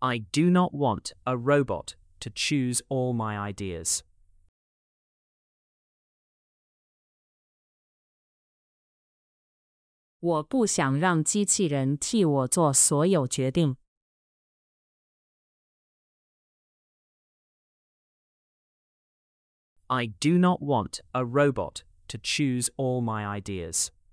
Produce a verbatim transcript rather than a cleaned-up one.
I do not want a robot to choose all my ideas. 我不想让机器人替我做所有决定。 I do not want a robot to choose all my ideas.